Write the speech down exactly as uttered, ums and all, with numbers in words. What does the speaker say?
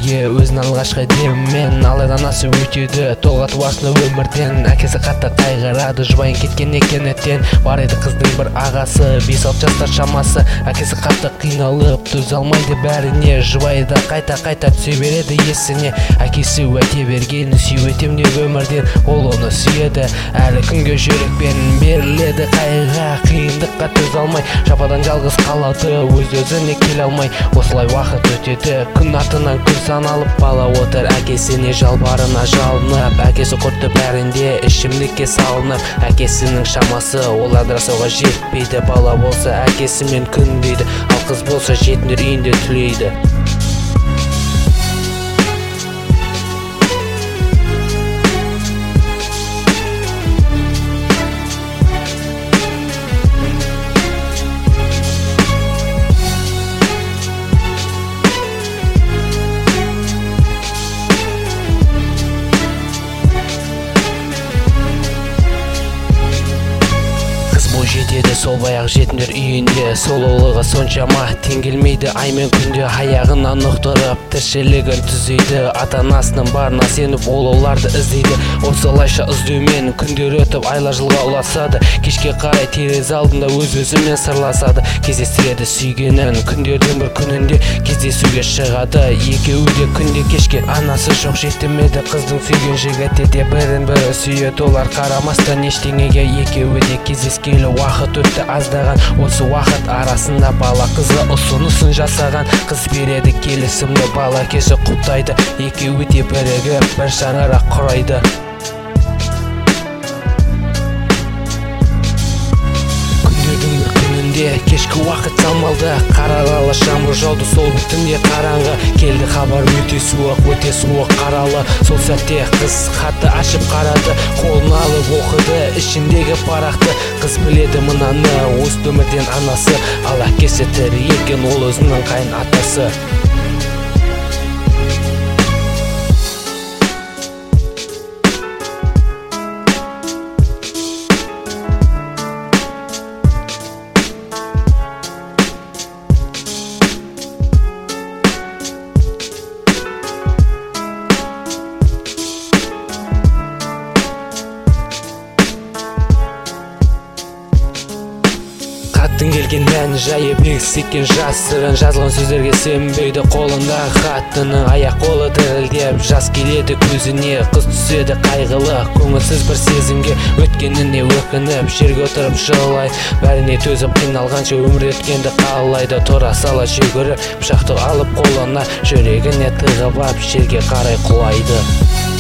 өмірге өзін алғашқы деммен, алайда анасы өтеді толғатып артына өмірден. Әкесі қатты қайғырады, жұбайын кеткен екен еттен. Бар еді қыздың бір ағасы, бес алты жастар шамасы. Әкесі қатты қиналып төзе алмайды бәріне, жұбайы да қайта-қайта түсе береді есіне. Әкесі уәде берген сүй өтем деп өмірден, ол оны сүйеді. Әлі күнге жүрекпен беріледі қайға, қиындыққа төзе алмай жападан жалғыз қалады, өз-өзіне келе алмай. Осылай уақыт өтеді, күн артынан күн саналып, бала отыр әкесіне жалбарына жалынып. Әкесі құртты бәрінде ішімдікке салынып, әкесінің шамасы ол адырасуға жетпейді. Бала болса әкесімен күнбейді, ал қыз болса жетімдер үйінде түлейді. Жетеді сол баяғы жетімдер үйінде, сұлулығы соншама тең келмейді аймен күнде. Аяғынан ұқтырып тіршілігін түзейді, ата-анасының барына сеніп ол оларды іздейді. Осылайша іздеумен күндер өтіп айлар жылға ұласады, кешке қарай терезе алдында өз-өзімен сырласады. Кездестіреді сүйгенін күндердің бір күнінде, кездесуге шығады екеуі де күнде кешке. Анасы жоқ жетімеді қыздың сүйген жігіті де, бірін-бірі сүйеді олар қарамастан ештеңеге. Екеуі де кездескелі уақыт өтті аздаған, осы уақыт арасында бала қызы ұсынысын жасаған. Қыз береді келісімді, бала әкесі құптайды, екеуі де бірігіп бір шаңырақ құрайды. Күндердің бір күнінде кешкі уақыт самалды, қараралы жаңбыр жауды, сол бір түнде қараңғы келді хабар, өте суық, өте суық қаралы. Сол сәтте қыз хатты ашып қарады, қолын алып оқыды ішіндегі парақты. Қыз біледі мынаны өз өмірден анасы, ал әкесі тірі екен, ол өзінің қайын атасы. Хаттың келген мәні жайы бексеккен жасырын, жазылған сөздерге сенбейді қолындағы хаттының. Аяқ қолы дірілдеп жас келеді көзіне, қыз түседі қайғылы көңілсіз бір сезімге. Өткеніне өкініп жерге отырып жылай, бәріне төзіп қиналғанша өмір өткенді қалайды. Тұра сала жүгіріп пышақты алып қолына, жүрегіне тығып ап жерге қарай құлайды.